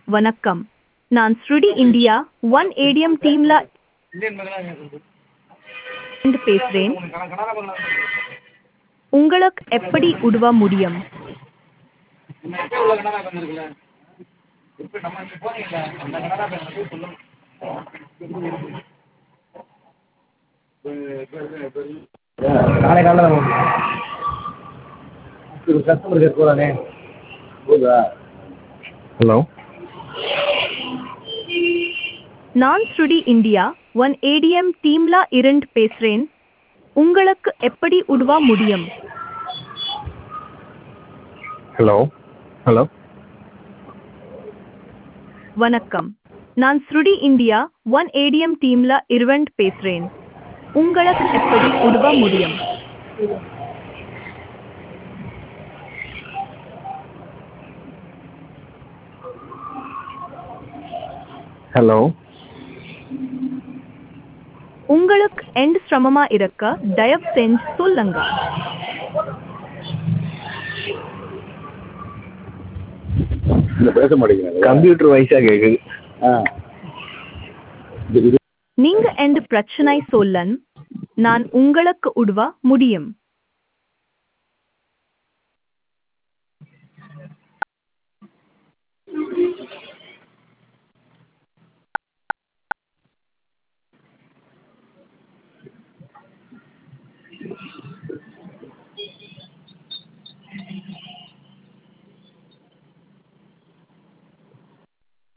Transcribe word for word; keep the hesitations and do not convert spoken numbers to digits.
வணக்கம். நான் ஸ்ருடி India one ATM டீம்ல இருந்து பேசுறேன். உங்களுக்கு எப்படி உதவ முடியும்? நாளை காலையில் கஸ்டமர் கேர் போதானே போதா? ஹலோ, நான் ஸ்ருடி இந்தியா ஒன் ஏடிஎம் டீம்ல இருந்து பேசுறேன். உங்களுக்கு எப்படி உதவ முடியும்? ஹலோ ஹலோ வணக்கம். நான் ஸ்ருடி இந்தியா ஒன் ஏடிஎம் டீம்ல இருந்து பேசுறேன். உங்களுக்கு எப்படி உதவ முடியும்? ஹலோ உங்களுக்கு எந்த சிரமமா இருக்க தயவு செஞ்சு சொல்லுங்க. பேச மாட்டேங்கிறாங்க, கம்ப்யூட்டர் வைஸாக கேட்குது. ஆ நீங்க எந்த பிரச்சனை சொல்லன் நான் உங்களுக்கு உதவ முடியும்.